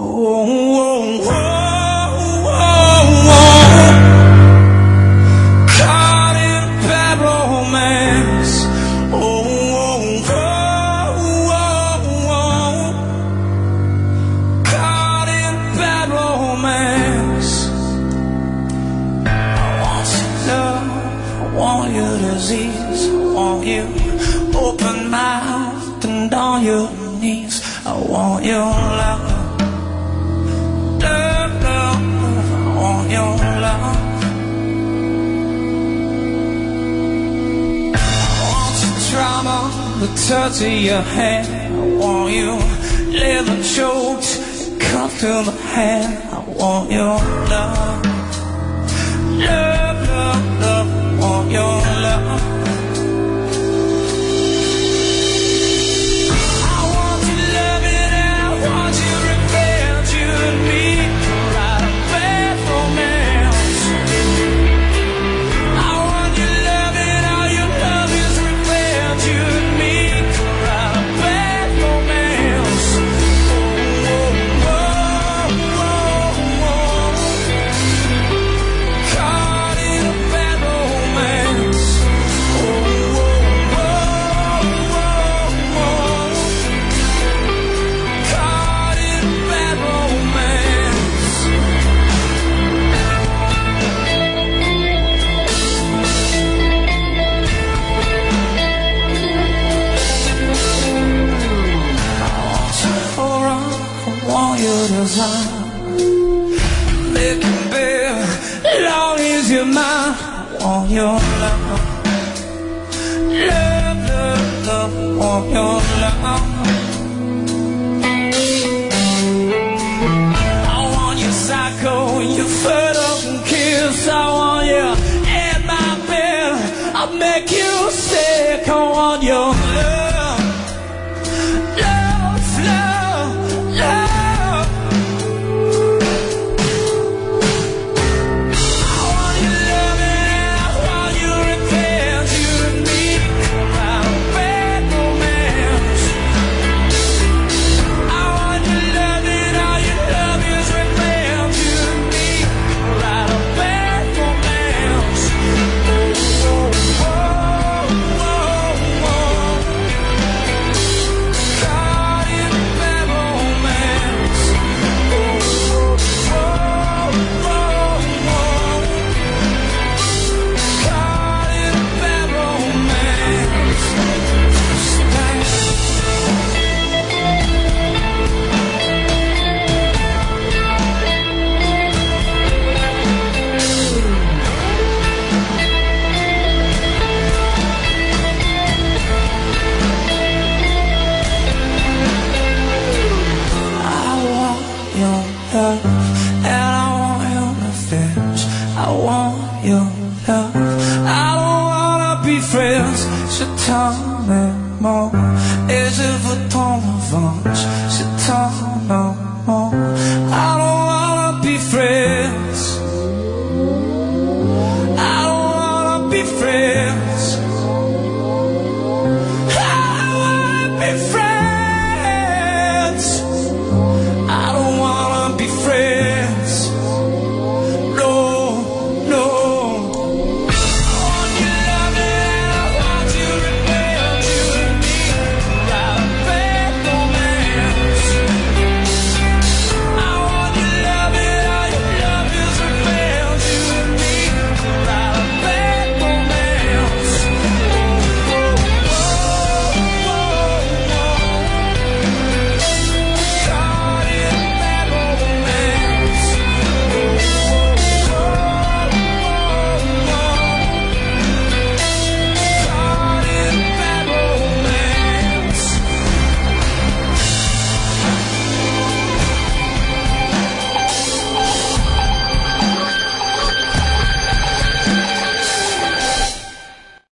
oh, oh, oh, oh. Caught in a bad romance. Oh, oh, oh, oh. Caught in a bad romance. I want your love, I want your disease, I want you open mouthed and on your knees. I want your love, love, love, love. I want your love. I want your drama, the touch of your hand. I want you liver choked, cut through the hand. I want your love, love, love, love. I want your love. They can bear long as you're mine. I want your love, love, love, love. I want your love.